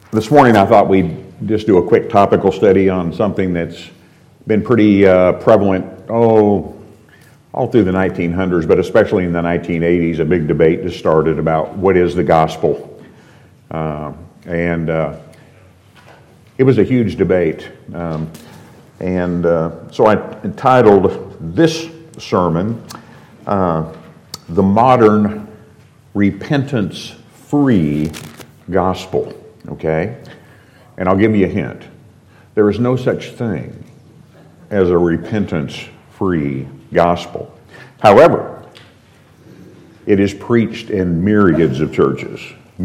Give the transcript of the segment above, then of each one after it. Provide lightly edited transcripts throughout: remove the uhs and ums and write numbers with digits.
This morning I thought we'd just do a quick topical study on something that's been pretty prevalent, all through the 1900s, but especially in the 1980s. A big debate just started about what is the gospel. And it was a huge debate. So I entitled this sermon, The Modern Repentance-Free Gospel. Okay? And I'll give you a hint. There is no such thing as a repentance-free gospel. However, it is preached in myriads of churches.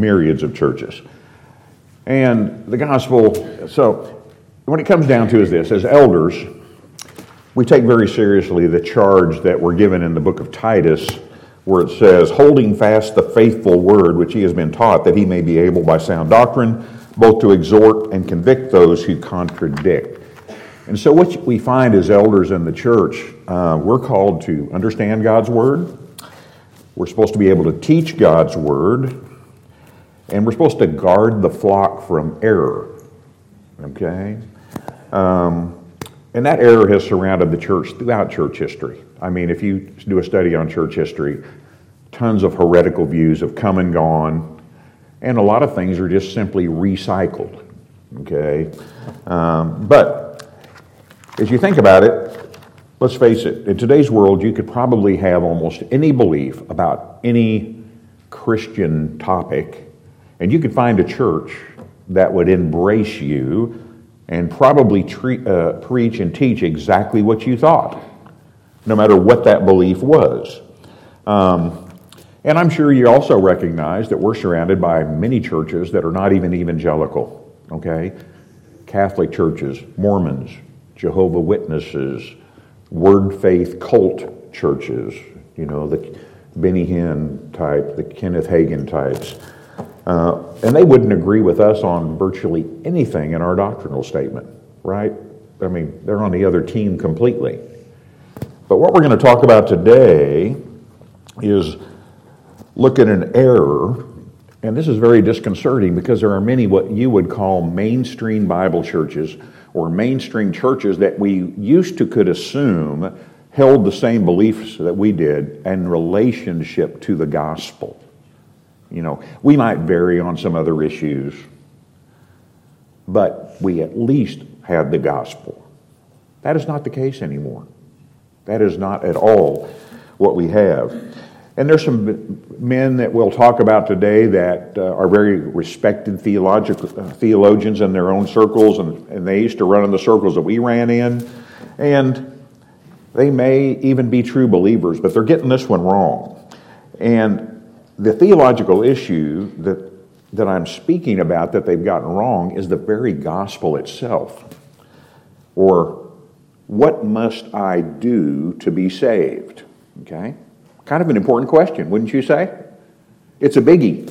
And the gospel, so what it comes down to is this: as elders, we take very seriously the charge that we're given in the book of Titus, where it says, holding fast the faithful word which he has been taught, that he may be able by sound doctrine both to exhort and convict those who contradict. And so what we find as elders in the church, we're called to understand God's word. We're supposed to be able to teach God's word. And we're supposed to guard the flock from error. Okay? And that error has surrounded the church throughout church history. I mean, if you do a study on church history, tons of heretical views have come and gone, and a lot of things are just simply recycled. Okay? But as you think about it, let's face it, in today's world, you could probably have almost any belief about any Christian topic, and you could find a church that would embrace you and probably preach and teach exactly what you thought, no matter what that belief was. And I'm sure you also recognize that we're surrounded by many churches that are not even evangelical, okay? Catholic churches, Mormons, Jehovah's Witnesses, Word Faith cult churches, you know, the Benny Hinn type, the Kenneth Hagin types. And they wouldn't agree with us on virtually anything in our doctrinal statement, right? I mean, they're on the other team completely. But what we're going to talk about today is look at an error, and this is very disconcerting because there are many what you would call mainstream Bible churches or mainstream churches that we used to could assume held the same beliefs that we did in relationship to the gospel. You know, we might vary on some other issues, but we at least had the gospel. That is not the case anymore. That is not at all what we have. And there's some men that we'll talk about today that are very respected theologians in their own circles, and they used to run in the circles that we ran in. And they may even be true believers, but they're getting this one wrong. And the theological issue that I'm speaking about that they've gotten wrong is the very gospel itself. Or, what must I do to be saved? Okay? Kind of an important question, wouldn't you say? It's a biggie.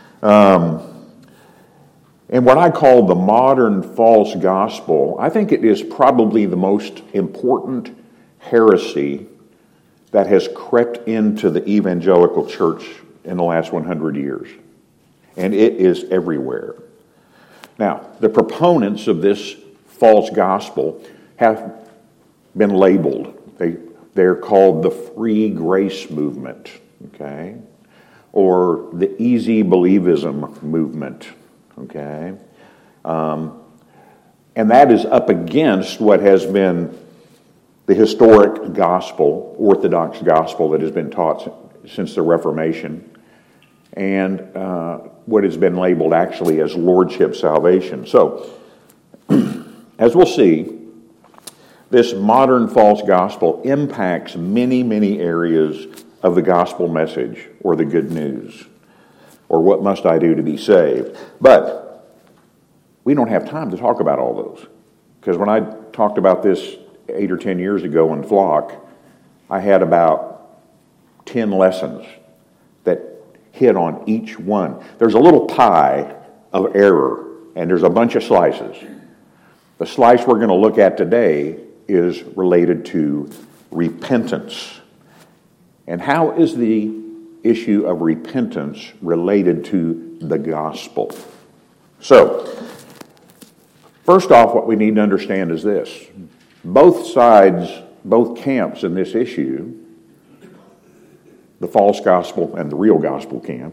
And what I call the modern false gospel, I think it is probably the most important heresy that has crept into the evangelical church in the last 100 years. And it is everywhere. Now, the proponents of this false gospel have been labeled. They're called the free grace movement, okay? Or the easy believism movement, okay? And that is up against what has been the historic gospel, Orthodox gospel that has been taught since the Reformation, and what has been labeled actually as lordship salvation. So, as we'll see, this modern false gospel impacts many, many areas of the gospel message or the good news, or what must I do to be saved. But we don't have time to talk about all those, because when I talked about this 8 or 10 years ago in Flock, I had about 10 lessons that hit on each one. There's a little pie of error, and there's a bunch of slices. The slice we're going to look at today is related to repentance. And how is the issue of repentance related to the gospel? So, first off, what we need to understand is this. Both sides, both camps in this issue, the false gospel and the real gospel camp,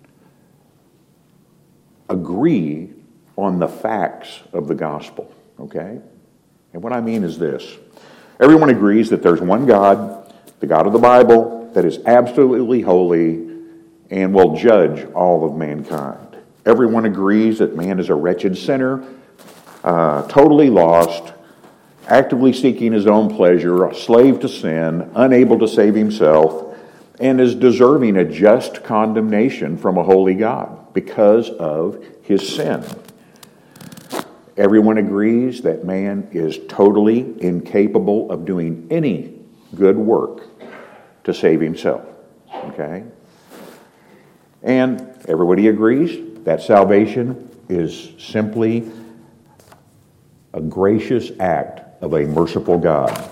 agree on the facts of the gospel, okay? And what I mean is this. Everyone agrees that there's one God, the God of the Bible, that is absolutely holy and will judge all of mankind. Everyone agrees that man is a wretched sinner, totally lost, actively seeking his own pleasure, a slave to sin, unable to save himself, and is deserving a just condemnation from a holy God because of his sin. Everyone agrees that man is totally incapable of doing any good work to save himself. Okay? And everybody agrees that salvation is simply a gracious act of a merciful God.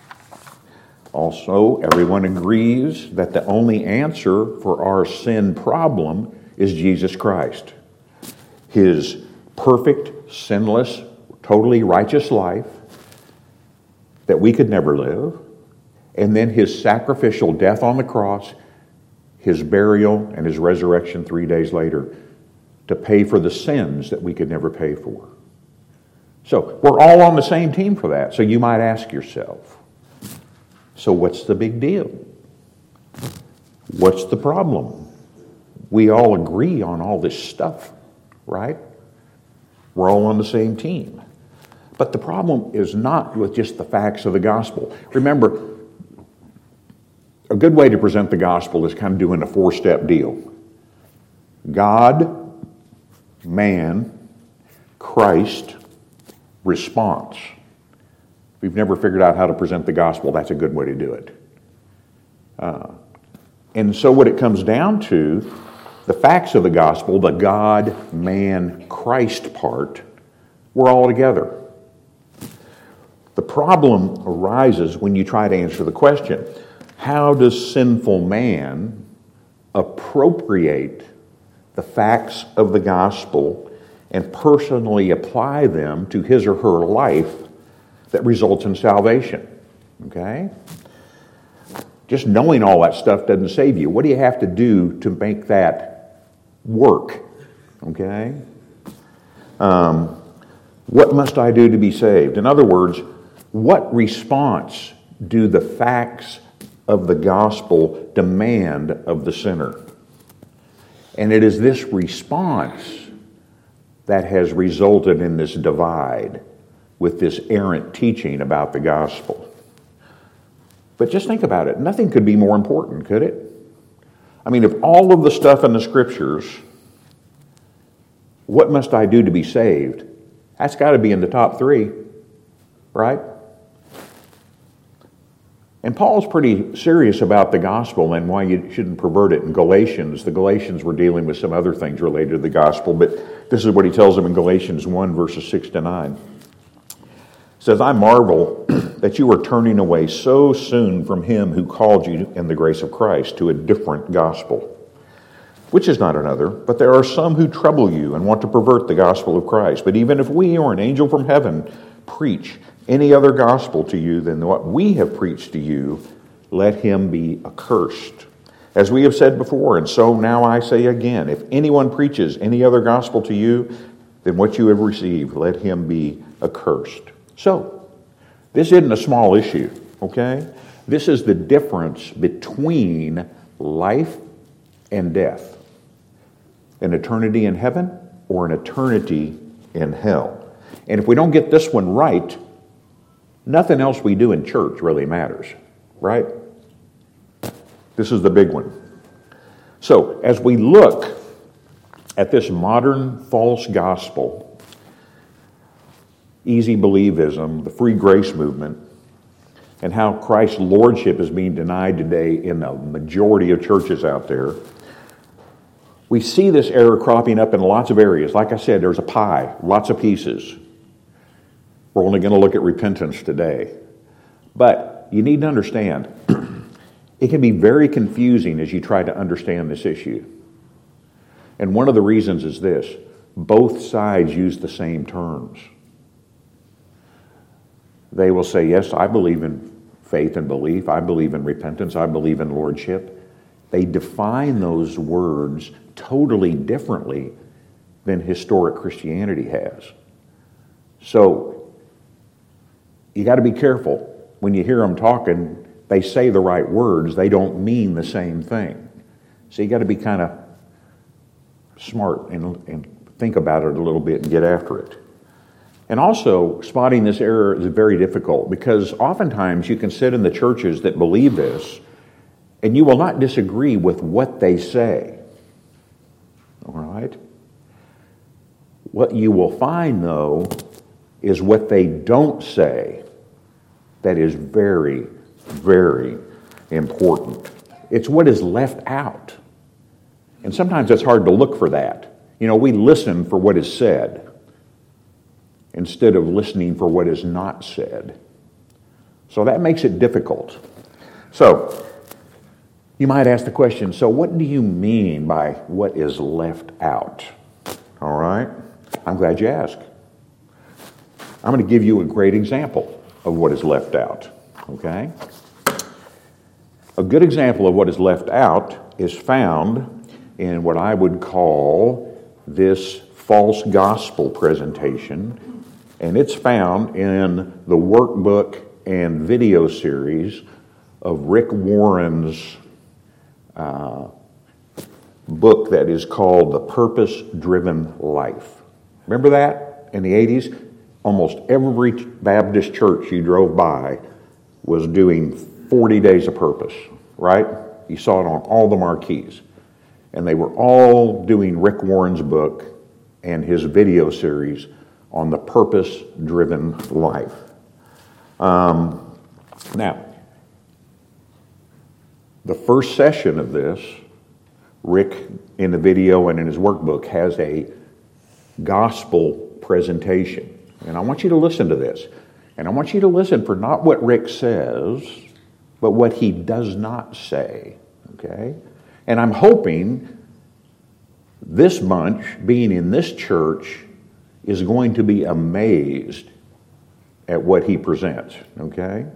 Also, everyone agrees that the only answer for our sin problem is Jesus Christ. His perfect, sinless, totally righteous life that we could never live, and then his sacrificial death on the cross, his burial, and his resurrection 3 days later to pay for the sins that we could never pay for. So we're all on the same team for that. So you might ask yourself, so what's the big deal? What's the problem? We all agree on all this stuff, right? We're all on the same team. But the problem is not with just the facts of the gospel. Remember, a good way to present the gospel is kind of doing a 4-step deal. God, man, Christ, response. If you've never figured out how to present the gospel, that's a good way to do it. And so what it comes down to, the facts of the gospel, the God, man, Christ part, we're all together. The problem arises when you try to answer the question, how does sinful man appropriate the facts of the gospel and personally apply them to his or her life that results in salvation? Okay? Just knowing all that stuff doesn't save you. What do you have to do to make that work? Okay? What must I do to be saved? In other words, what response do the facts of the gospel demand of the sinner? And it is this response that has resulted in this divide with this errant teaching about the gospel. But just think about it. Nothing could be more important, could it? I mean, of all of the stuff in the scriptures, what must I do to be saved? That's got to be in the top 3, right? And Paul's pretty serious about the gospel and why you shouldn't pervert it in Galatians. The Galatians were dealing with some other things related to the gospel, but this is what he tells them in Galatians 1, verses 6 to 9. It says, I marvel that you are turning away so soon from him who called you in the grace of Christ to a different gospel, which is not another, but there are some who trouble you and want to pervert the gospel of Christ. But even if we or an angel from heaven preach any other gospel to you than what we have preached to you, let him be accursed. As we have said before, and so now I say again, if anyone preaches any other gospel to you than what you have received, let him be accursed. So, this isn't a small issue, okay? This is the difference between life and death. An eternity in heaven or an eternity in hell. And if we don't get this one right, nothing else we do in church really matters, right? This is the big one. So, as we look at this modern false gospel, easy believism, the free grace movement, and how Christ's lordship is being denied today in a majority of churches out there, we see this error cropping up in lots of areas. Like I said, there's a pie, lots of pieces. We're only going to look at repentance today. But you need to understand, it can be very confusing as you try to understand this issue. And one of the reasons is this. both sides use the same terms. They will say, yes, I believe in faith and belief. I believe in repentance. I believe in lordship. They define those words totally differently than historic Christianity has. So you got to be careful. When you hear them talking, they say the right words. They don't mean the same thing. So you got to be kind of smart and think about it a little bit and get after it. And also, spotting this error is very difficult because oftentimes you can sit in the churches that believe this and you will not disagree with what they say. All right? What you will find, though, is what they don't say that is very, very important. It's what is left out. And sometimes it's hard to look for that. You know, we listen for what is said instead of listening for what is not said. So that makes it difficult. So, you might ask the question, so what do you mean by what is left out? All right? I'm glad you asked. I'm going to give you a great example of what is left out. Okay? A good example of what is left out is found in what I would call this false gospel presentation. And it's found in the workbook and video series of Rick Warren's book that is called The Purpose-Driven Life. Remember that? In the 80s, almost every Baptist church you drove by was doing 40 days of purpose, right? You saw it on all the marquees. And they were all doing Rick Warren's book and his video series on the purpose-driven life. Now, the first session of this, Rick, in the video and in his workbook, has a gospel presentation. And I want you to listen to this. And I want you to listen for not what Rick says, but what he does not say. Okay? And I'm hoping this bunch, being in this church, is going to be amazed at what he presents, okay?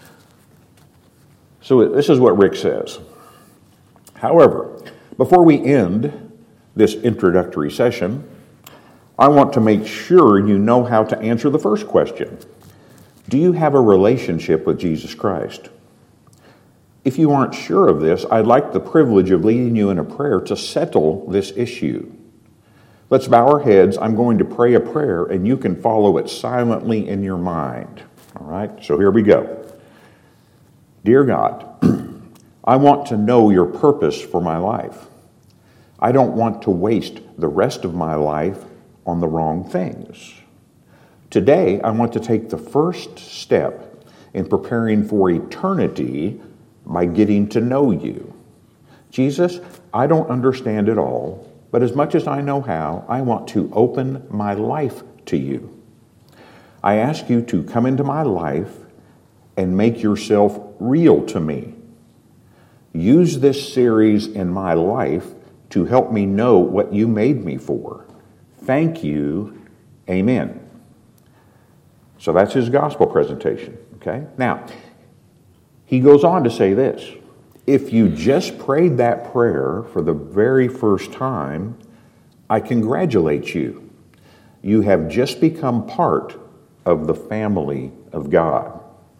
So this is what Rick says. However, before we end this introductory session, I want to make sure you know how to answer the first question. Do you have a relationship with Jesus Christ? If you aren't sure of this, I'd like the privilege of leading you in a prayer to settle this issue. Let's bow our heads. I'm going to pray a prayer, and you can follow it silently in your mind. All right? So here we go. Dear God, I want to know your purpose for my life. I don't want to waste the rest of my life on the wrong things. Today, I want to take the first step in preparing for eternity by getting to know you. Jesus, I don't understand it all, but as much as I know how, I want to open my life to you. I ask you to come into my life and make yourself real to me. Use this series in my life to help me know what you made me for. Thank you. Amen. So that's his gospel presentation. Okay? Now, he goes on to say this. If you just prayed that prayer for the very first time, I congratulate you. You have just become part of the family of God.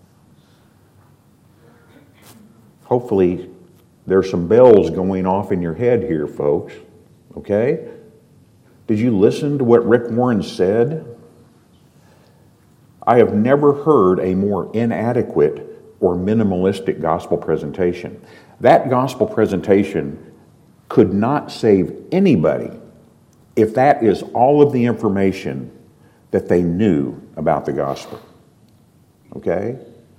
Hopefully, there's some bells going off in your head here, folks. Okay? Did you listen to what Rick Warren said? I have never heard a more inadequate or minimalistic gospel presentation. That gospel presentation could not save anybody if that is all of the information that they knew about the gospel. Okay?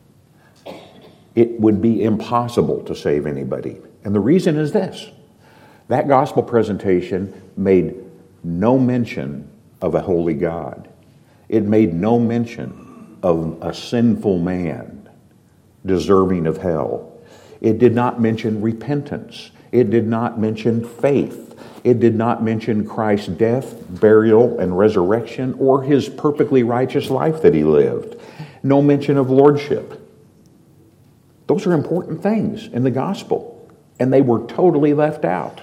It would be impossible to save anybody. And the reason is this. That gospel presentation made no mention of a holy God. It made no mention of a sinful man deserving of hell. It did not mention repentance. It did not mention faith. It did not mention Christ's death, burial, and resurrection, or his perfectly righteous life that he lived. No mention of lordship. Those are important things in the gospel, and they were totally left out.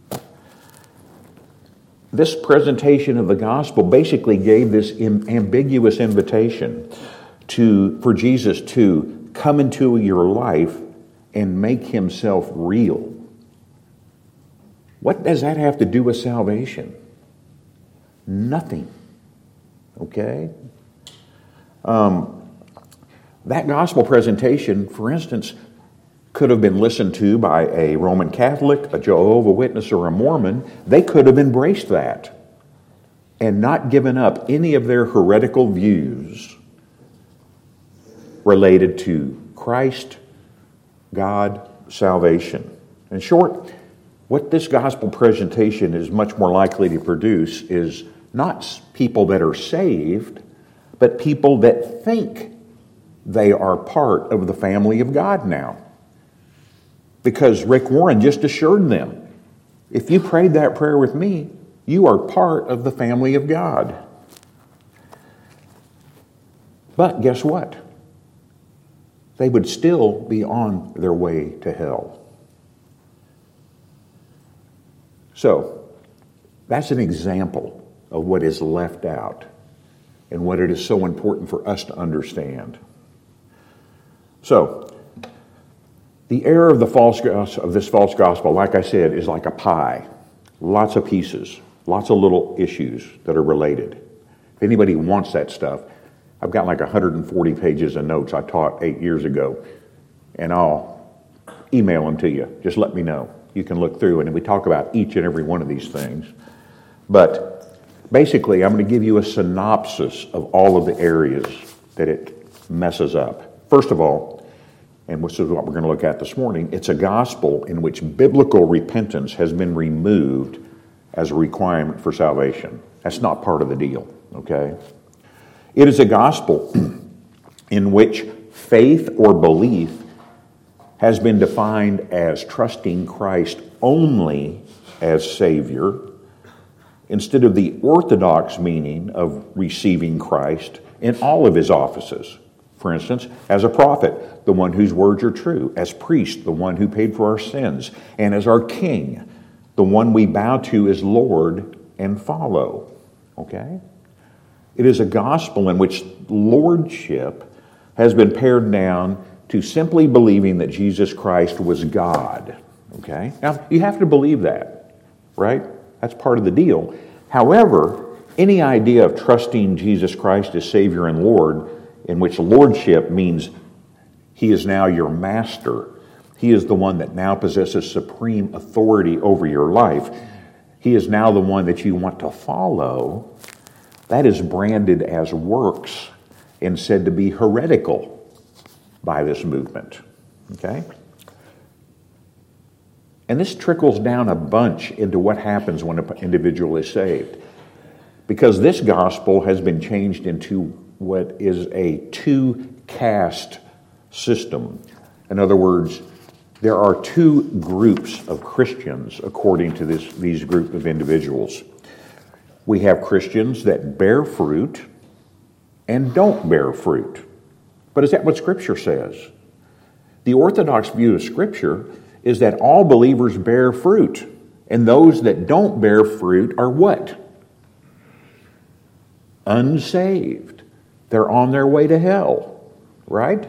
This presentation of the gospel basically gave this ambiguous invitation for Jesus to come into your life and make himself real. What does that have to do with salvation? Nothing. Okay? That gospel presentation, for instance, could have been listened to by a Roman Catholic, a Jehovah's Witness, or a Mormon. They could have embraced that and not given up any of their heretical views related to Christ, God, salvation. In short, what this gospel presentation is much more likely to produce is not people that are saved, but people that think they are part of the family of God now. Because Rick Warren just assured them, if you prayed that prayer with me, you are part of the family of God. But guess what? They would still be on their way to hell. So, that's an example of what is left out and what it is so important for us to understand. So, the error of this false gospel, like I said, is like a pie. Lots of pieces, lots of little issues that are related. If anybody wants that stuff, I've got like 140 pages of notes I taught 8 years ago, and I'll email them to you. Just let me know. You can look through, and we talk about each and every one of these things. But basically, I'm going to give you a synopsis of all of the areas that it messes up. First of all, and this is what we're going to look at this morning, it's a gospel in which biblical repentance has been removed as a requirement for salvation. That's not part of the deal, okay? It is a gospel in which faith or belief has been defined as trusting Christ only as Savior, instead of the orthodox meaning of receiving Christ in all of his offices. For instance, as a prophet, the one whose words are true; as priest, the one who paid for our sins; and as our king, the one we bow to as Lord and follow. Okay? It is a gospel in which lordship has been pared down to simply believing that Jesus Christ was God. Okay? Now, you have to believe that, right? That's part of the deal. However, any idea of trusting Jesus Christ as Savior and Lord, in which lordship means he is now your master, he is the one that now possesses supreme authority over your life, he is now the one that you want to follow, that is branded as works and said to be heretical by this movement. Okay? And this trickles down a bunch into what happens when an individual is saved. Because this gospel has been changed into what is a two-caste system. In other words, there are two groups of Christians according to these group of individuals. We have Christians that bear fruit and don't bear fruit. But is that what Scripture says? The Orthodox view of Scripture is that all believers bear fruit, and those that don't bear fruit are what? Unsaved. They're on their way to hell, right?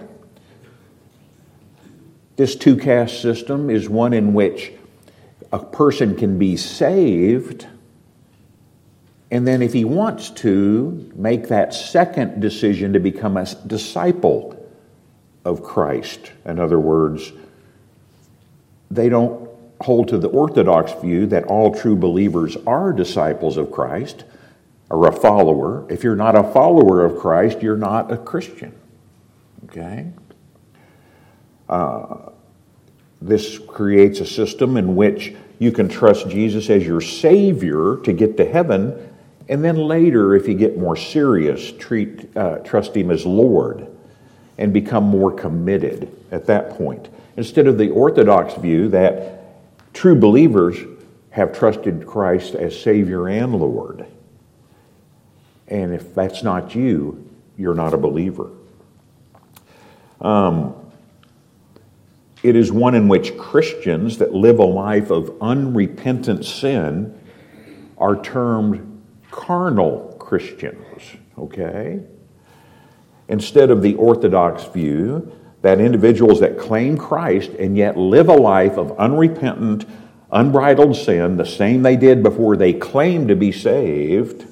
This two-caste system is one in which a person can be saved, and then if he wants to, make that second decision to become a disciple of Christ. In other words, they don't hold to the Orthodox view that all true believers are disciples of Christ or a follower. If you're not a follower of Christ, you're not a Christian. Okay? This creates a system in which you can trust Jesus as your Savior to get to heaven, and then later, if you get more serious, trust Him as Lord and become more committed at that point. Instead of the Orthodox view that true believers have trusted Christ as Savior and Lord. And if that's not you, you're not a believer. It is one in which Christians that live a life of unrepentant sin are termed carnal Christians, okay? Instead of the Orthodox view that individuals that claim Christ and yet live a life of unrepentant, unbridled sin, the same they did before they claimed to be saved,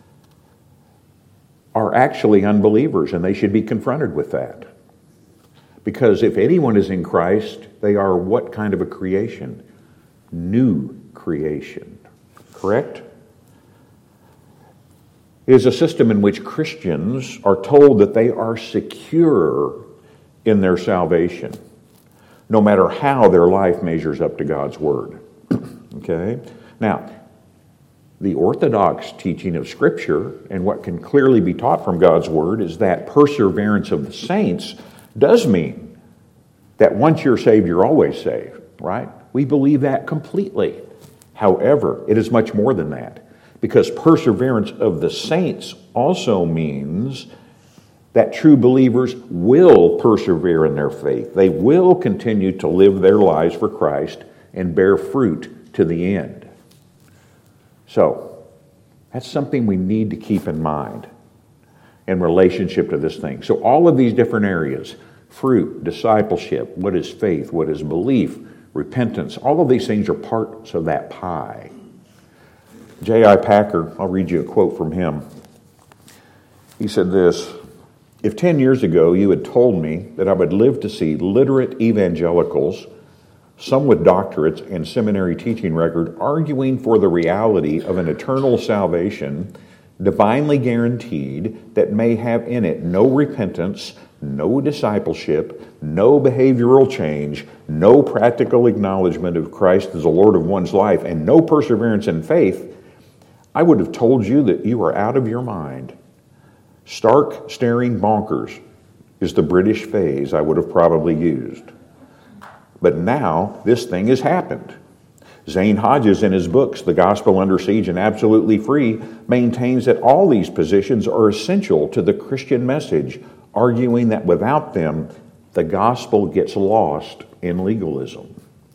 are actually unbelievers, and they should be confronted with that. Because if anyone is in Christ, they are what kind of a creation? New creation. Correct? It is a system in which Christians are told that they are secure in their salvation, no matter how their life measures up to God's Word. Okay? Now, the Orthodox teaching of Scripture, and what can clearly be taught from God's Word, is that perseverance of the saints does mean that once you're saved, you're always saved, right? We believe that completely. However, it is much more than that, because perseverance of the saints also means that true believers will persevere in their faith. They will continue to live their lives for Christ and bear fruit to the end. So, that's something we need to keep in mind in relationship to this thing. So all of these different areas, fruit, discipleship, what is faith, what is belief, repentance, all of these things are parts of that pie. J.I. Packer, I'll read you a quote from him. He said this: "If 10 years ago you had told me that I would live to see literate evangelicals, some with doctorates and seminary teaching record, arguing for the reality of an eternal salvation, divinely guaranteed, that may have in it no repentance, no discipleship, no behavioral change, no practical acknowledgement of Christ as the Lord of one's life, and no perseverance in faith, I would have told you that you are out of your mind. Stark, staring bonkers is the British phrase I would have probably used. But now this thing has happened." Zane Hodges, in his books, The Gospel Under Siege and Absolutely Free, maintains that all these positions are essential to the Christian message, arguing that without them, the gospel gets lost in legalism.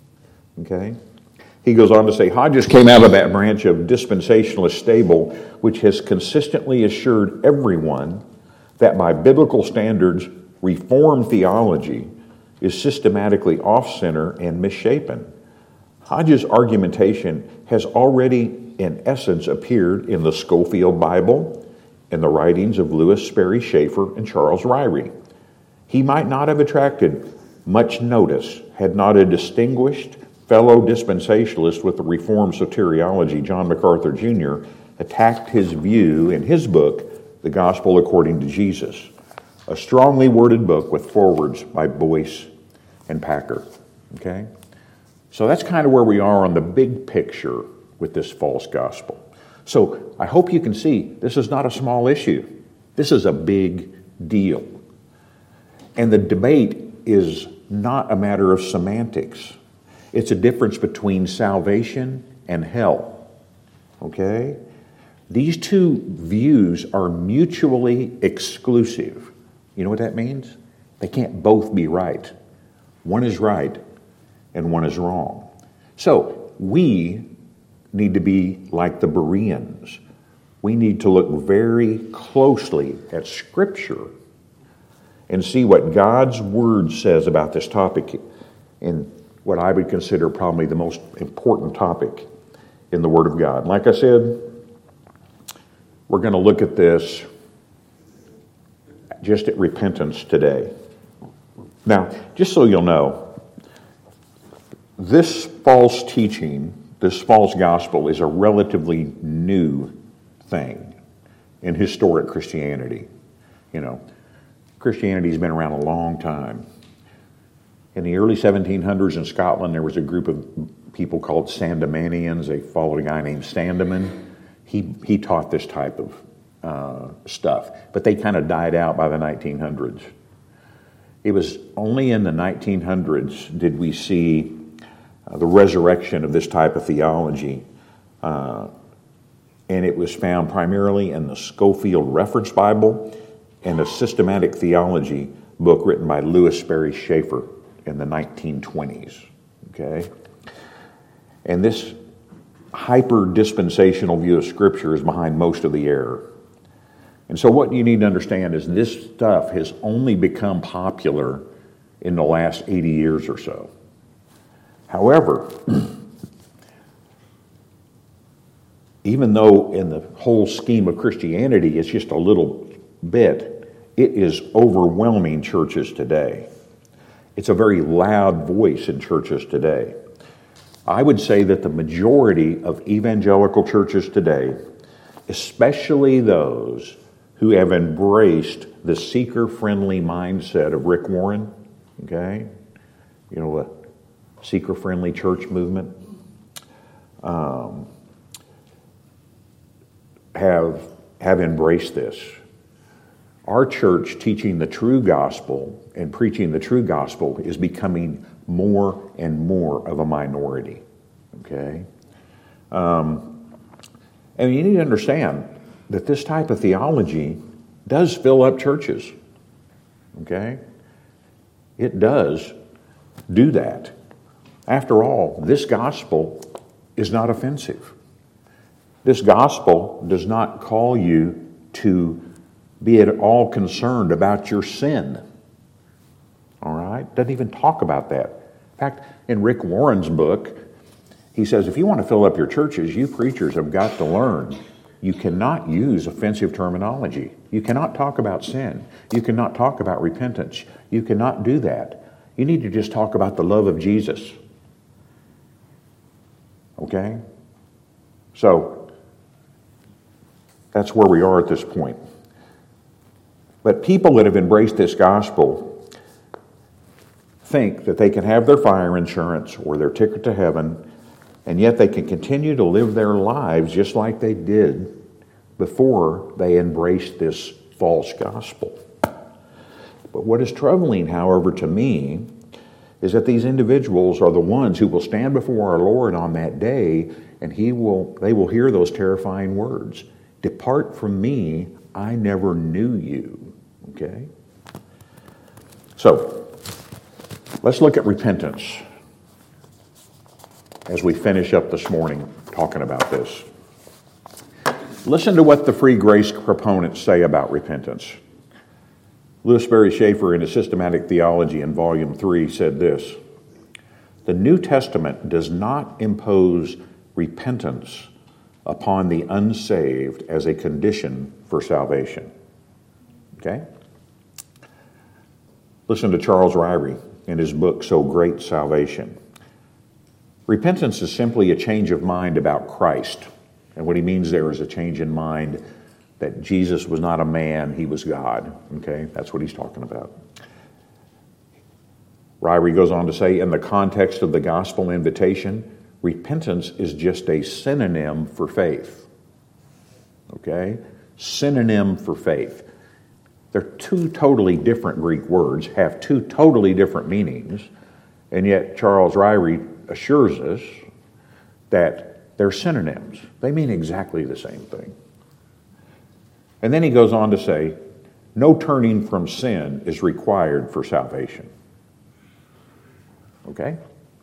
Okay? He goes on to say, Hodges came out of that branch of dispensationalist stable, which has consistently assured everyone that by biblical standards, Reformed theology is systematically off-center and misshapen. Hodges' argumentation has already, in essence, appeared in the Scofield Bible, in the writings of Lewis Sperry Chafer and Charles Ryrie. He might not have attracted much notice had not a distinguished fellow dispensationalist with the Reformed soteriology, John MacArthur Jr., attacked his view in his book, The Gospel According to Jesus, a strongly worded book with forewords by Boyce and Packer. Okay? So that's kind of where we are on the big picture with this false gospel. So I hope you can see this is not a small issue. This is a big deal. And the debate is not a matter of semantics. It's a difference between salvation and hell. Okay? These two views are mutually exclusive. You know what that means? They can't both be right. One is right and one is wrong. So we need to be like the Bereans. We need to look very closely at Scripture and see what God's Word says about this topic, in what I would consider probably the most important topic in the Word of God. Like I said, we're going to look at this just at repentance today. Now, just so you'll know, this false teaching, this false gospel, is a relatively new thing in historic Christianity. You know, Christianity's been around a long time. In the early 1700s in Scotland, there was a group of people called Sandemanians. They followed a guy named Sandeman. He taught this type of stuff, but they kind of died out by the 1900s. It was only in the 1900s did we see the resurrection of this type of theology. And it was found primarily in the Scofield Reference Bible and a systematic theology book written by Lewis Sperry Chafer in the 1920s. Okay? And this hyper-dispensational view of Scripture is behind most of the error. And so what you need to understand is this stuff has only become popular in the last 80 years or so. However, even though in the whole scheme of Christianity it's just a little bit, it is overwhelming churches today. It's a very loud voice in churches today. I would say that the majority of evangelical churches today, especially those who have embraced the seeker-friendly mindset of Rick Warren, okay? You know, the seeker-friendly church movement, have embraced this. Our church teaching the true gospel and preaching the true gospel is becoming more and more of a minority, okay? And you need to understand that this type of theology does fill up churches, okay? It does do that. After all, this gospel is not offensive. This gospel does not call you to be at all concerned about your sin. All right? Doesn't even talk about that. In fact, in Rick Warren's book, he says, if you want to fill up your churches, you preachers have got to learn. You cannot use offensive terminology. You cannot talk about sin. You cannot talk about repentance. You cannot do that. You need to just talk about the love of Jesus. Okay? So, that's where we are at this point. But people that have embraced this gospel think that they can have their fire insurance or their ticket to heaven, and yet they can continue to live their lives just like they did before they embraced this false gospel. But what is troubling, however, to me, is that these individuals are the ones who will stand before our Lord on that day, and they will hear those terrifying words. Depart from me, I never knew you. Okay? So, let's look at repentance as we finish up this morning talking about this. Listen to what the free grace proponents say about repentance. Lewis Sperry Chafer in his Systematic Theology in Volume 3 said this: the New Testament does not impose repentance upon the unsaved as a condition for salvation. Okay? Listen to Charles Ryrie in his book, So Great Salvation. Repentance is simply a change of mind about Christ. And what he means there is a change in mind that Jesus was not a man, he was God. Okay? That's what he's talking about. Ryrie goes on to say, in the context of the gospel invitation, repentance is just a synonym for faith. Okay? Synonym for faith. They're two totally different Greek words, have two totally different meanings, and yet Charles Ryrie assures us that they're synonyms. They mean exactly the same thing. And then he goes on to say, no turning from sin is required for salvation. Okay?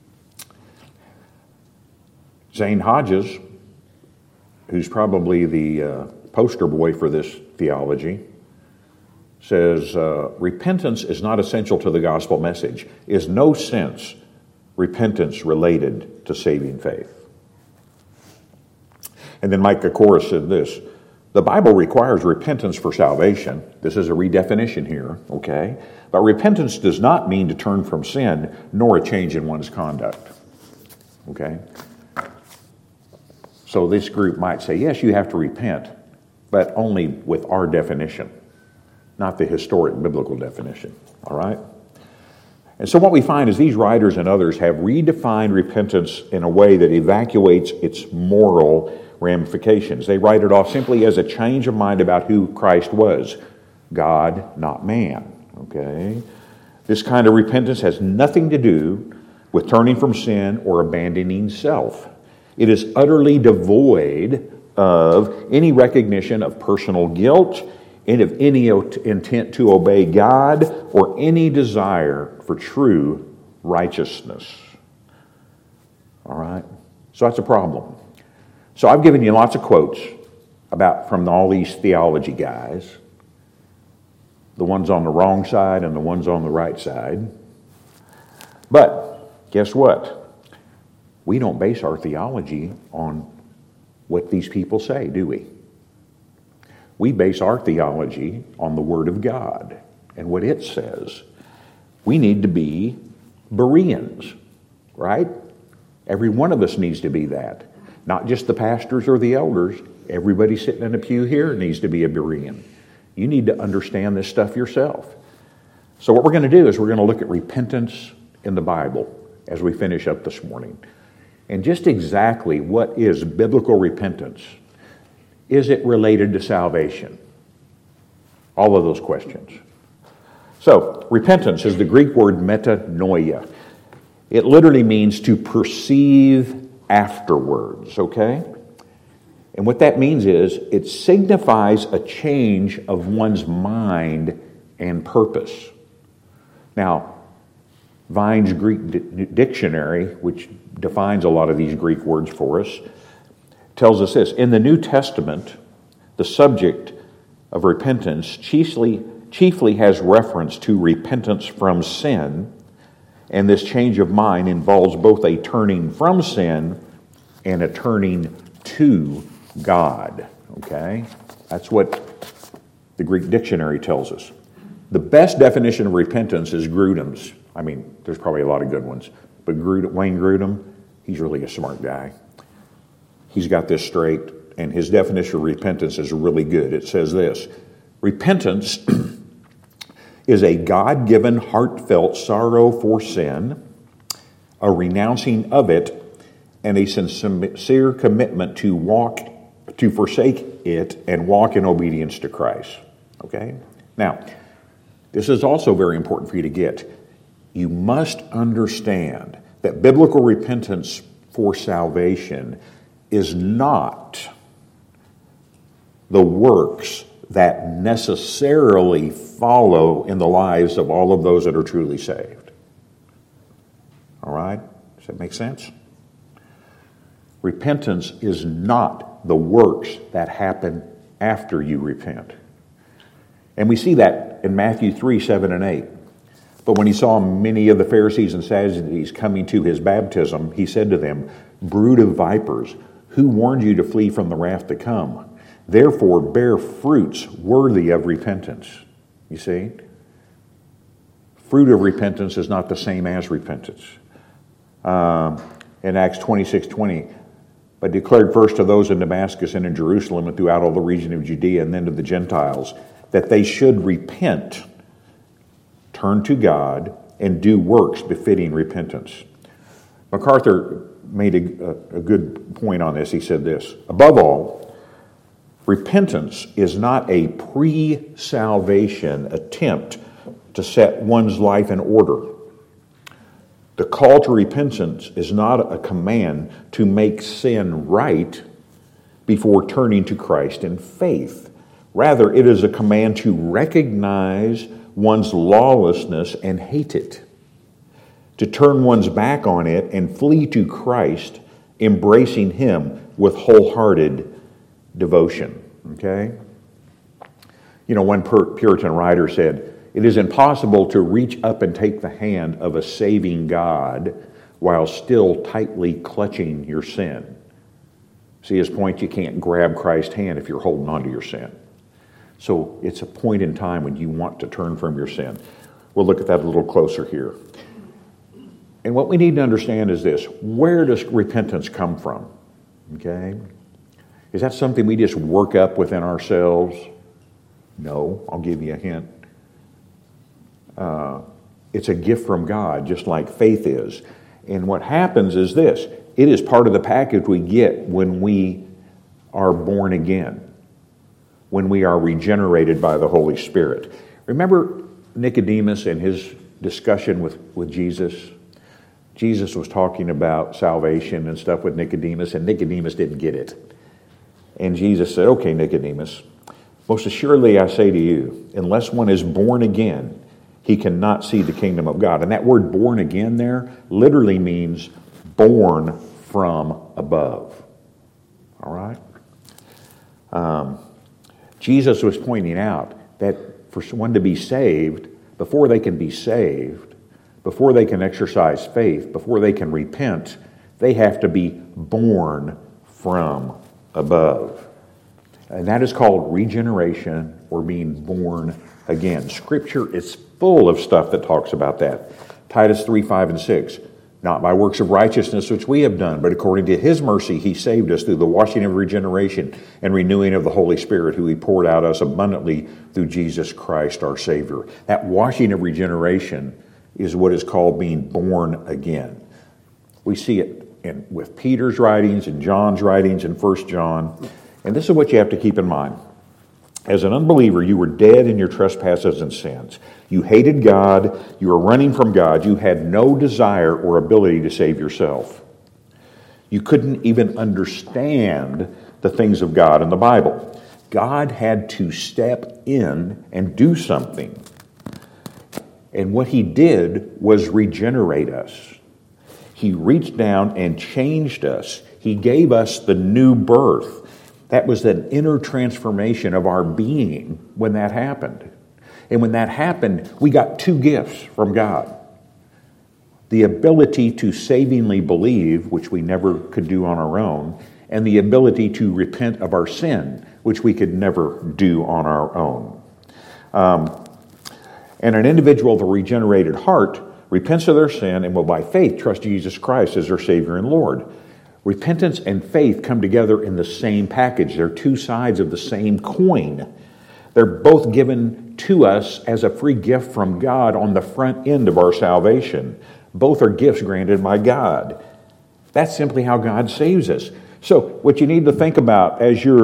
Zane Hodges, who's probably the poster boy for this theology, says, repentance is not essential to the gospel message, is no sense repentance related to saving faith. And then Mike Kokoris said this: the Bible requires repentance for salvation. This is a redefinition here, okay? But repentance does not mean to turn from sin, nor a change in one's conduct, okay? So this group might say, yes, you have to repent, but only with our definition, not the historic biblical definition, all right? And so what we find is these writers and others have redefined repentance in a way that evacuates its moral ramifications. They write it off simply as a change of mind about who Christ was, God, not man, okay? This kind of repentance has nothing to do with turning from sin or abandoning self. It is utterly devoid of any recognition of personal guilt and of any intent to obey God or any desire for true righteousness. All right? So that's a problem. So I've given you lots of quotes from all these theology guys, the ones on the wrong side and the ones on the right side. But guess what? We don't base our theology on what these people say, do we? We base our theology on the Word of God and what it says. We need to be Bereans, right? Every one of us needs to be that. Not just the pastors or the elders. Everybody sitting in a pew here needs to be a Berean. You need to understand this stuff yourself. So what we're going to do is we're going to look at repentance in the Bible as we finish up this morning. And just exactly what is biblical repentance? Is it related to salvation? All of those questions. So, repentance is the Greek word metanoia. It literally means to perceive afterwards, okay? And what that means is it signifies a change of one's mind and purpose. Now, Vine's Greek dictionary, which defines a lot of these Greek words for us, tells us this. In the New Testament, the subject of repentance chiefly has reference to repentance from sin, and this change of mind involves both a turning from sin and a turning to God. Okay? That's what the Greek dictionary tells us. The best definition of repentance is Grudem's. I mean, there's probably a lot of good ones, but Wayne Grudem, he's really a smart guy. He's got this straight, and his definition of repentance is really good. It says this: repentance is a God-given, heartfelt sorrow for sin, a renouncing of it, and a sincere commitment to forsake it and walk in obedience to Christ. Okay? Now, this is also very important for you to get. You must understand that biblical repentance for salvation is not the works that necessarily follow in the lives of all of those that are truly saved. All right? Does that make sense? Repentance is not the works that happen after you repent. And we see that in Matthew 3, 7, and 8. But when he saw many of the Pharisees and Sadducees coming to his baptism, he said to them, "Brood of vipers, who warned you to flee from the wrath to come? Therefore bear fruits worthy of repentance." You see? Fruit of repentance is not the same as repentance. In Acts 26:20, "But declared first to those in Damascus and in Jerusalem and throughout all the region of Judea and then to the Gentiles, that they should repent, turn to God, and do works befitting repentance." MacArthur made a good point on this. He said this: above all, repentance is not a pre-salvation attempt to set one's life in order. The call to repentance is not a command to make sin right before turning to Christ in faith. Rather, it is a command to recognize one's lawlessness and hate it, to turn one's back on it and flee to Christ, embracing Him with wholehearted devotion. Okay? You know, one Puritan writer said, "It is impossible to reach up and take the hand of a saving God while still tightly clutching your sin." See his point? You can't grab Christ's hand if you're holding on to your sin. So it's a point in time when you want to turn from your sin. We'll look at that a little closer here. And what we need to understand is this: where does repentance come from? Okay? Is that something we just work up within ourselves? No. I'll give you a hint. It's a gift from God, just like faith is. And what happens is this: it is part of the package we get when we are born again, when we are regenerated by the Holy Spirit. Remember Nicodemus and his discussion with Jesus? Jesus was talking about salvation and stuff with Nicodemus, and Nicodemus didn't get it. And Jesus said, okay, Nicodemus, most assuredly I say to you, unless one is born again, he cannot see the kingdom of God. And that word born again there literally means born from above. All right? Jesus was pointing out that for one to be saved, before they can be saved, before they can exercise faith, before they can repent, they have to be born from above. And that is called regeneration or being born again. Scripture is full of stuff that talks about that. Titus 3, 5, and 6. Not by works of righteousness which we have done, but according to His mercy He saved us through the washing of regeneration and renewing of the Holy Spirit, who He poured out us abundantly through Jesus Christ our Savior. That washing of regeneration is what is called being born again. We see it with Peter's writings and John's writings in 1 John. And this is what you have to keep in mind. As an unbeliever, you were dead in your trespasses and sins. You hated God. You were running from God. You had no desire or ability to save yourself. You couldn't even understand the things of God in the Bible. God had to step in and do something. And what He did was regenerate us. He reached down and changed us. He gave us the new birth. That was an inner transformation of our being when that happened. And when that happened, we got two gifts from God. The ability to savingly believe, which we never could do on our own, and the ability to repent of our sin, which we could never do on our own. And an individual with a regenerated heart repents of their sin and will by faith trust Jesus Christ as their Savior and Lord. Repentance and faith come together in the same package. They're two sides of the same coin. They're both given to us as a free gift from God on the front end of our salvation. Both are gifts granted by God. That's simply how God saves us. So what you need to think about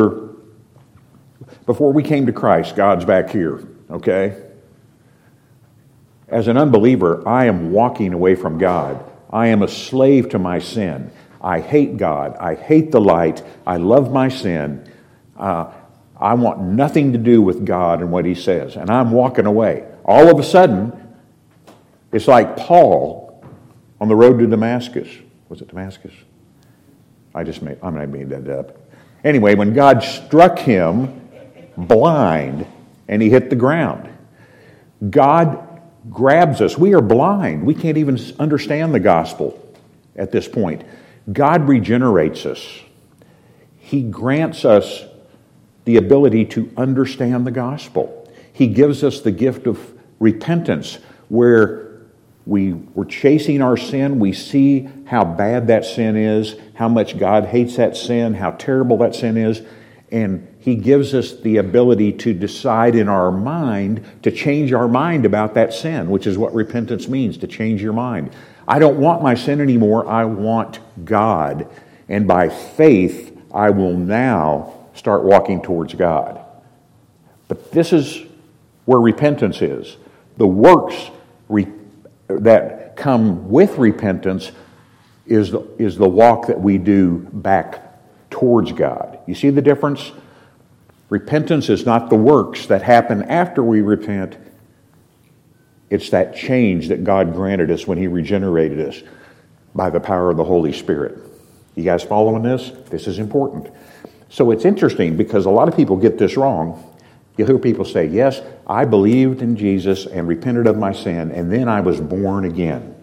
before we came to Christ, God's back here, okay? As an unbeliever, I am walking away from God. I am a slave to my sin. I hate God. I hate the light. I love my sin. I want nothing to do with God and what He says. And I'm walking away. All of a sudden, it's like Paul on the road to Damascus. Was it Damascus? I made that up. Anyway, when God struck him blind and he hit the ground, God grabs us. We are blind. We can't even understand the gospel at this point. God regenerates us. He grants us the ability to understand the gospel. He gives us the gift of repentance, where we were chasing our sin. We see how bad that sin is, how much God hates that sin, how terrible that sin is, and He gives us the ability to decide in our mind to change our mind about that sin, which is what repentance means, to change your mind. I don't want my sin anymore. I want God. And by faith, I will now start walking towards God. But this is where repentance is. The works that come with repentance is the walk that we do back towards God. You see the difference? Repentance is not the works that happen after we repent. It's that change that God granted us when He regenerated us by the power of the Holy Spirit. You guys following this? This is important. So it's interesting because a lot of people get this wrong. You hear people say, yes, I believed in Jesus and repented of my sin, and then I was born again.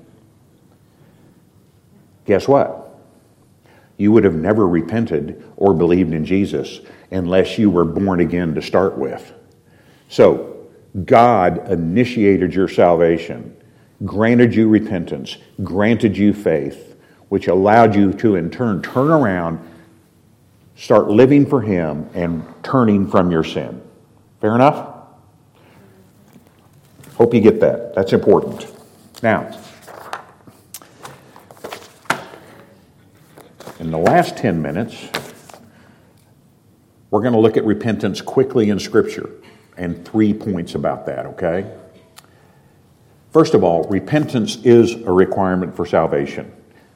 Guess what? You would have never repented or believed in Jesus unless you were born again to start with. So, God initiated your salvation, granted you repentance, granted you faith, which allowed you to in turn turn around, start living for Him, and turning from your sin. Fair enough? Hope you get that. That's important. Now, in the last 10 minutes, we're going to look at repentance quickly in Scripture and 3 points about that, okay? First of all, repentance is a requirement for salvation.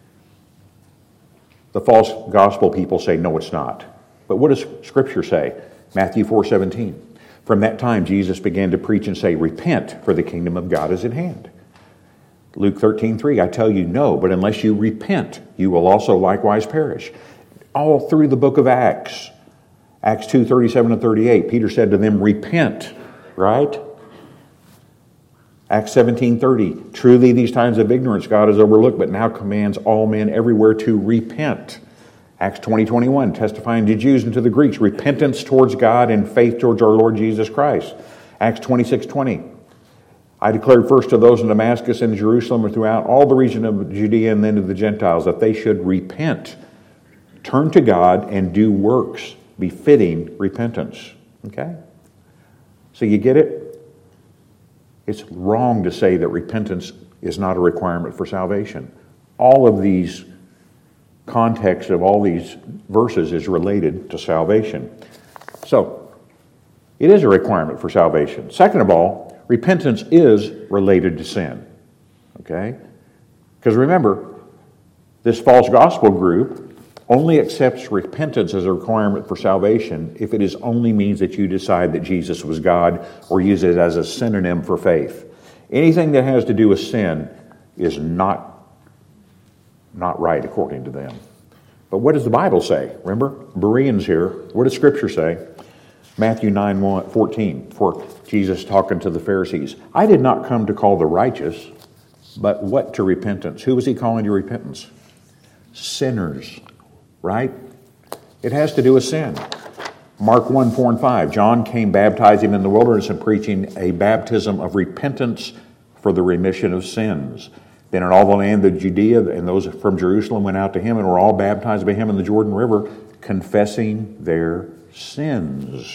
The false gospel people say, no, it's not. But what does Scripture say? Matthew 4:17. From that time, Jesus began to preach and say, repent, for the kingdom of God is at hand. Luke 13:3, I tell you, no, but unless you repent, you will also likewise perish. All through the book of Acts, Acts 2:37 and 38, Peter said to them, repent, right? Acts 17:30, truly these times of ignorance God has overlooked, but now commands all men everywhere to repent. Acts 20:21, testifying to Jews and to the Greeks, repentance towards God and faith towards our Lord Jesus Christ. Acts 26:20, I declared first to those in Damascus and Jerusalem and throughout all the region of Judea and then to the Gentiles that they should repent, turn to God, and do works befitting repentance. Okay? So you get it? It's wrong to say that repentance is not a requirement for salvation. All of these context of all these verses is related to salvation. So, it is a requirement for salvation. Second of all, repentance is related to sin. Okay? Because remember, this false gospel group only accepts repentance as a requirement for salvation if it is only means that you decide that Jesus was God or use it as a synonym for faith. Anything that has to do with sin is not right according to them. But what does the Bible say? Remember, Bereans here. What does Scripture say? Matthew 9:14, for Jesus talking to the Pharisees. I did not come to call the righteous, but what to repentance? Who was he calling to repentance? Sinners, right? It has to do with sin. Mark 1:4 and 5, John came baptizing in the wilderness and preaching a baptism of repentance for the remission of sins. Then in all the land of Judea and those from Jerusalem went out to him and were all baptized by him in the Jordan River, confessing their sins.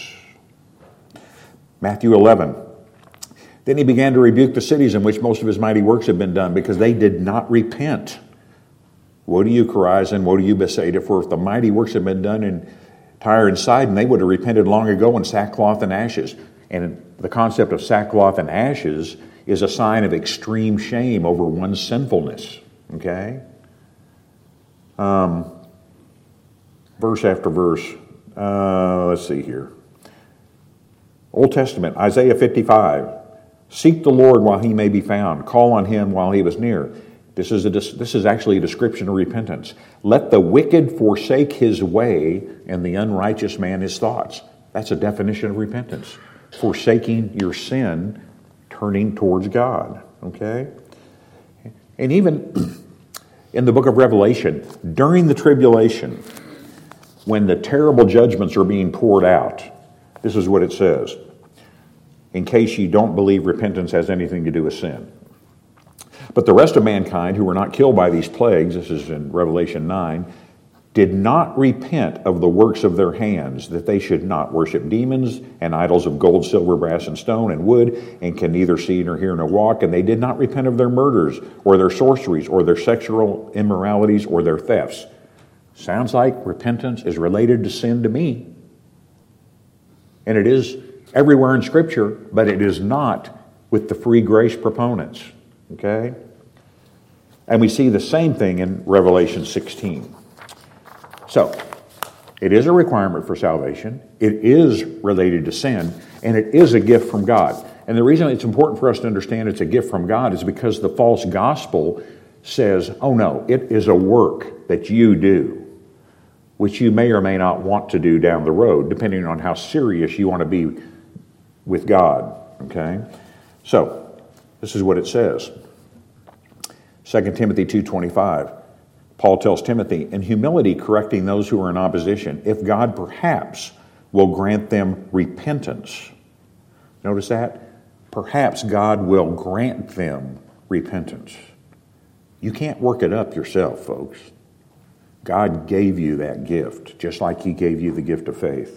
Matthew 11. Then he began to rebuke the cities in which most of his mighty works had been done, because they did not repent. Woe to you, Chorazin, woe to you, Bethsaida, for if the mighty works had been done in Tyre and Sidon, they would have repented long ago in sackcloth and ashes. And the concept of sackcloth and ashes is a sign of extreme shame over one's sinfulness. Okay? Verse after verse. Let's see here. Old Testament, Isaiah 55. Seek the Lord while he may be found. Call on him while he was near. This is actually a description of repentance. Let the wicked forsake his way, and the unrighteous man his thoughts. That's a definition of repentance. Forsaking your sin, turning towards God. Okay? And even in the book of Revelation, during the tribulation, when the terrible judgments are being poured out, this is what it says. In case you don't believe repentance has anything to do with sin. But the rest of mankind who were not killed by these plagues, this is in Revelation 9, did not repent of the works of their hands, that they should not worship demons and idols of gold, silver, brass, and stone, and wood, and can neither see nor hear nor walk. And they did not repent of their murders, or their sorceries, or their sexual immoralities, or their thefts. Sounds like repentance is related to sin to me. And it is everywhere in Scripture, but it is not with the free grace proponents. Okay? And we see the same thing in Revelation 16. So, it is a requirement for salvation. It is related to sin, and it is a gift from God. And the reason it's important for us to understand it's a gift from God is because the false gospel says, oh no, it is a work that you do, which you may or may not want to do down the road, depending on how serious you want to be with God. Okay? So, this is what it says. 2 Timothy 2:25. Paul tells Timothy, in humility correcting those who are in opposition, if God perhaps will grant them repentance. Notice that? Perhaps God will grant them repentance. You can't work it up yourself, folks. God gave you that gift, just like he gave you the gift of faith.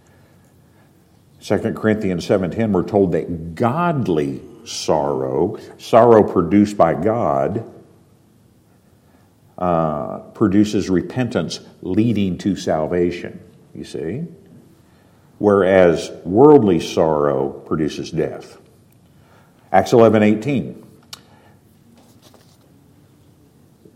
2 Corinthians 7:10, we're told that godly sorrow produced by God, produces repentance leading to salvation, you see? Whereas worldly sorrow produces death. Acts 11:18.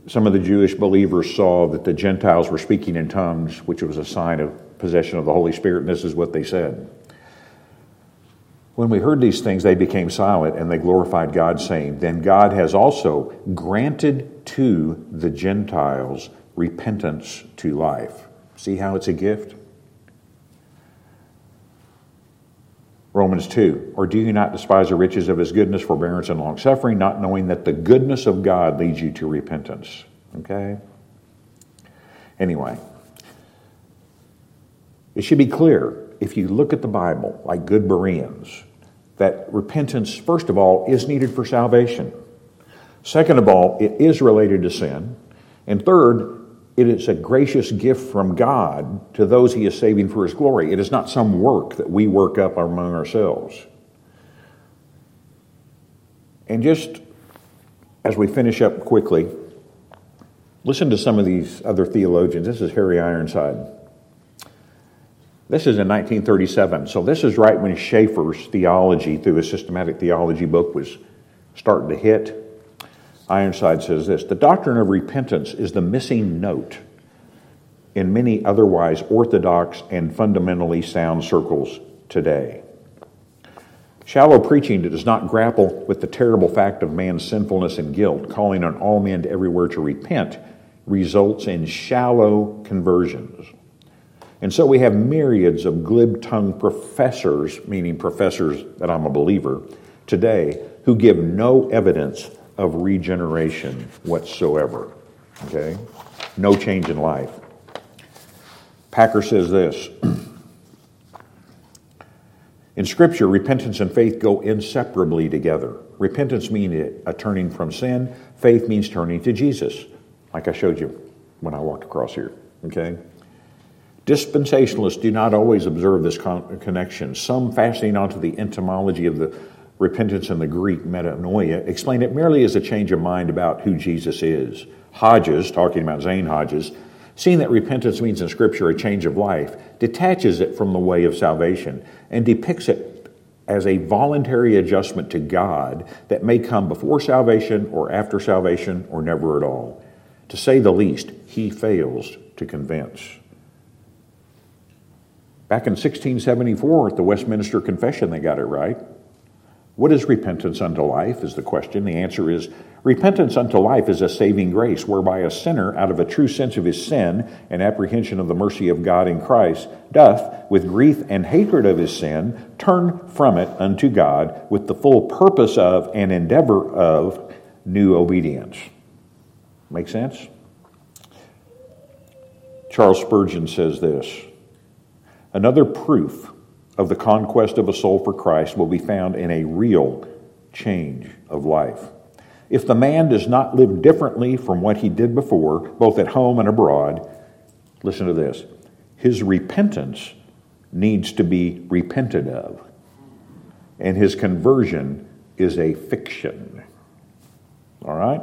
some of the Jewish believers saw that the Gentiles were speaking in tongues, which was a sign of possession of the Holy Spirit, and this is what they said. When we heard these things, they became silent, and they glorified God, saying, "Then God has also granted to the Gentiles repentance to life." See how it's a gift? Romans 2, "Or do you not despise the riches of his goodness, forbearance, and long-suffering, not knowing that the goodness of God leads you to repentance?" Okay? Anyway, it should be clear, if you look at the Bible, like good Bereans, that repentance, first of all, is needed for salvation. Second of all, it is related to sin. And third, it is a gracious gift from God to those he is saving for his glory. It is not some work that we work up among ourselves. And just as we finish up quickly, listen to some of these other theologians. This is Harry Ironside. This is in 1937. So this is right when Schaeffer's theology through the systematic theology book was starting to hit. Ironside says this: "The doctrine of repentance is the missing note in many otherwise orthodox and fundamentally sound circles today. Shallow preaching that does not grapple with the terrible fact of man's sinfulness and guilt, calling on all men everywhere to repent, results in shallow conversions. And so we have myriads of glib-tongued professors, meaning professors that I'm a believer, today, who give no evidence of regeneration whatsoever." Okay? No change in life. Packer says this: "In Scripture, repentance and faith go inseparably together. Repentance means a turning from sin. Faith means turning to Jesus, like I showed you when I walked across here. Okay? Dispensationalists do not always observe this connection. Some, fastening onto the etymology of the repentance in the Greek, metanoia, explain it merely as a change of mind about who Jesus is. Hodges, talking about Zane Hodges, seeing that repentance means in Scripture a change of life, detaches it from the way of salvation and depicts it as a voluntary adjustment to God that may come before salvation or after salvation or never at all. To say the least, he fails to convince." Back in 1674 at the Westminster Confession, they got it right. What is repentance unto life is the question. The answer is, repentance unto life is a saving grace, whereby a sinner, out of a true sense of his sin and apprehension of the mercy of God in Christ, doth, with grief and hatred of his sin, turn from it unto God with the full purpose of and endeavor of new obedience. Make sense? Charles Spurgeon says this: "Another proof of the conquest of a soul for Christ will be found in a real change of life. If the man does not live differently from what he did before, both at home and abroad," listen to this, "his repentance needs to be repented of, and his conversion is a fiction." All right?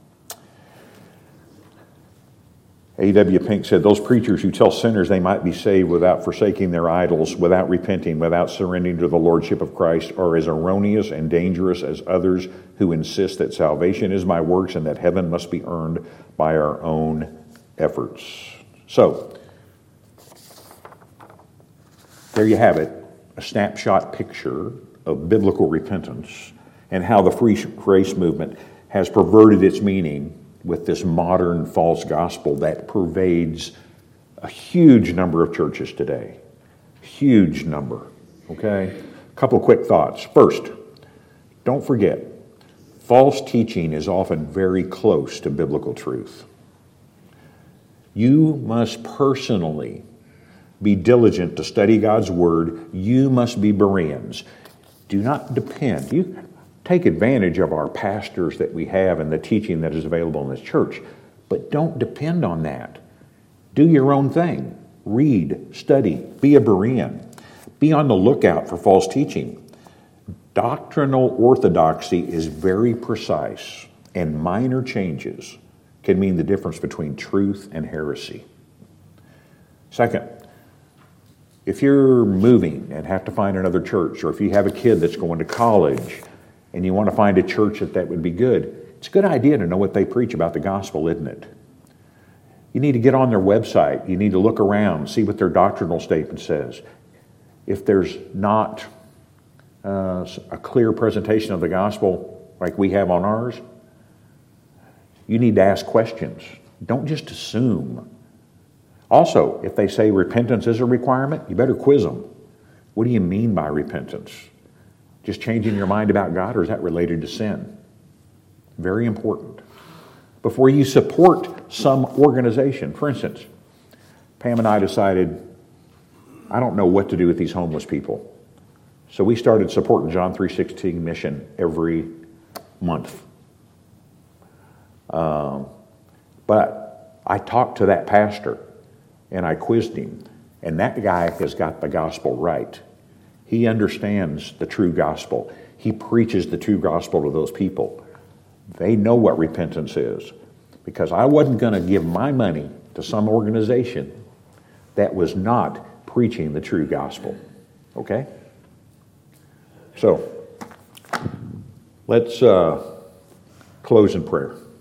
A.W. Pink said, "Those preachers who tell sinners they might be saved without forsaking their idols, without repenting, without surrendering to the Lordship of Christ, are as erroneous and dangerous as others who insist that salvation is by works and that heaven must be earned by our own efforts." So, there you have it, a snapshot picture of biblical repentance and how the free grace movement has perverted its meaning with this modern false gospel that pervades a huge number of churches today. Huge number. Okay? A couple quick thoughts. First, don't forget, false teaching is often very close to biblical truth. You must personally be diligent to study God's Word. You must be Bereans. Do not depend. You take advantage of our pastors that we have and the teaching that is available in this church, but don't depend on that. Do your own thing. Read, study, be a Berean. Be on the lookout for false teaching. Doctrinal orthodoxy is very precise, and minor changes can mean the difference between truth and heresy. Second, if you're moving and have to find another church, or if you have a kid that's going to college and you want to find a church that would be good, It's a good idea to know what they preach about the gospel, isn't it? You need to get on their website. You need to look around, see what their doctrinal statement says. If there's not a clear presentation of the gospel like we have on ours, you need to ask questions. Don't just assume. Also, if they say repentance is a requirement, you better quiz them. What do you mean by repentance? Just changing your mind about God, or is that related to sin? Very important. Before you support some organization, for instance, Pam and I decided, I don't know what to do with these homeless people. So we started supporting John 3:16 mission every month. But I talked to that pastor and I quizzed him, and that guy has got the gospel right. He understands the true gospel. He preaches the true gospel to those people. They know what repentance is, because I wasn't going to give my money to some organization that was not preaching the true gospel. Okay? So, let's close in prayer.